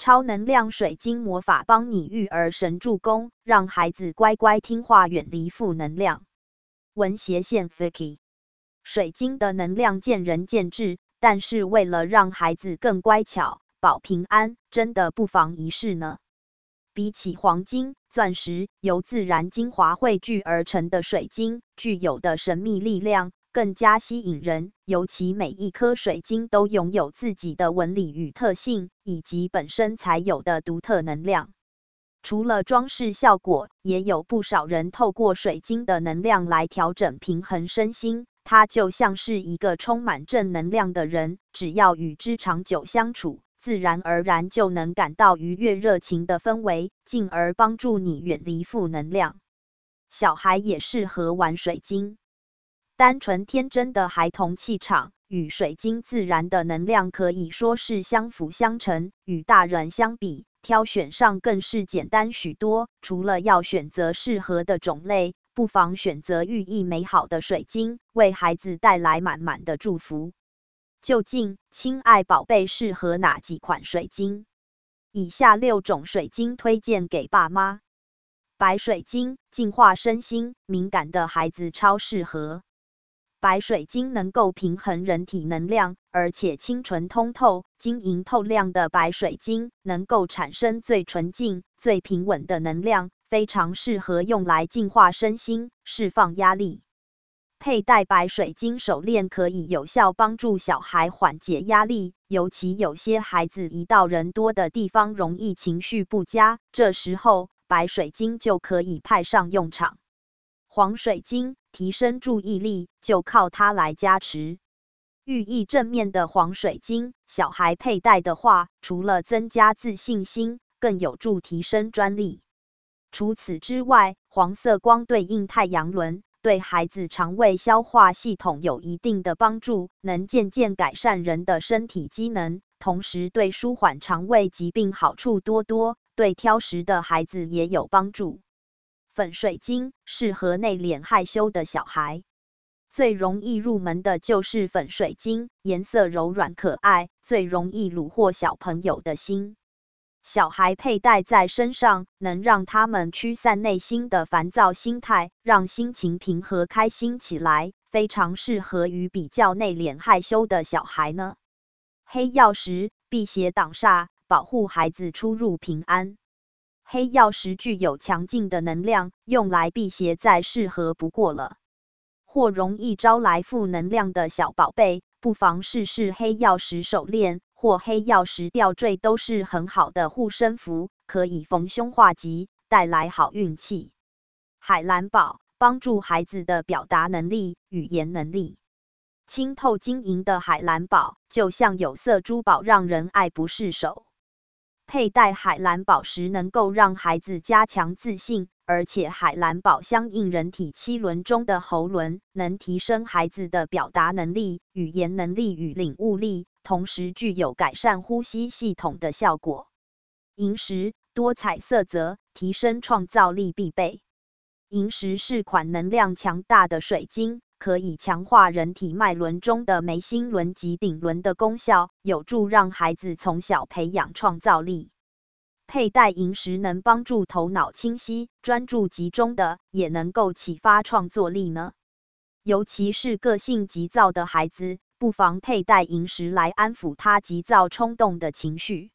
超能量水晶魔法帮你育儿神助攻，让孩子乖乖听话，远离负能量。文斜线 Vicky， 水晶的能量见仁见智，但是为了让孩子更乖巧，保平安，真的不妨一试呢。比起黄金、钻石，由自然精华汇聚而成的水晶，具有的神秘力量更加吸引人，尤其每一颗水晶都拥有自己的纹理与特性，以及本身才有的独特能量。除了装饰效果，也有不少人透过水晶的能量来调整平衡身心，它就像是一个充满正能量的人，只要与之长久相处，自然而然就能感到愉悦热情的氛围，进而帮助你远离负能量。小孩也适合玩水晶。单纯天真的孩童气场与水晶自然的能量可以说是相辅相成，与大人相比，挑选上更是简单许多。除了要选择适合的种类，不妨选择寓意美好的水晶，为孩子带来满满的祝福。究竟亲爱宝贝适合哪几款水晶？以下6种水晶推荐给爸妈。白水晶，净化身心，敏感的孩子超适合。白水晶能够平衡人体能量，而且清纯通透、晶莹透亮的白水晶能够产生最纯净、最平稳的能量，非常适合用来净化身心、释放压力。佩戴白水晶手链可以有效帮助小孩缓解压力，尤其有些孩子一到人多的地方容易情绪不佳，这时候白水晶就可以派上用场。黄水晶，提升注意力，就靠它来加持。寓意正面的黄水晶，小孩佩戴的话，除了增加自信心，更有助提升专力。除此之外，黄色光对应太阳轮，对孩子肠胃消化系统有一定的帮助，能渐渐改善人的身体机能，同时对舒缓肠胃疾病好处多多，对挑食的孩子也有帮助。粉水晶，适合内敛害羞的小孩。最容易入门的就是粉水晶，颜色柔软可爱，最容易虏获小朋友的心。小孩佩戴在身上，能让他们驱散内心的烦躁心态，让心情平和开心起来，非常适合于比较内敛害羞的小孩呢。黑曜石，辟邪挡煞，保护孩子出入平安。黑曜石具有强劲的能量，用来辟邪再适合不过了。或容易招来负能量的小宝贝，不妨试试黑曜石手链或黑曜石吊坠，都是很好的护身符，可以逢凶化吉，带来好运气。海蓝宝，帮助孩子的表达能力、语言能力。清透晶莹的海蓝宝，就像有色珠宝，让人爱不释手。佩戴海蓝宝石能够让孩子加强自信，而且海蓝宝相应人体7轮中的喉轮，能提升孩子的表达能力、语言能力与领悟力，同时具有改善呼吸系统的效果。萤石，多彩色泽，提升创造力必备。萤石是款能量强大的水晶，可以强化人体脉轮中的眉心轮及顶轮的功效，有助让孩子从小培养创造力。佩戴萤石能帮助头脑清晰、专注集中的，也能够启发创作力呢。尤其是个性急躁的孩子，不妨佩戴萤石来安抚他急躁冲动的情绪。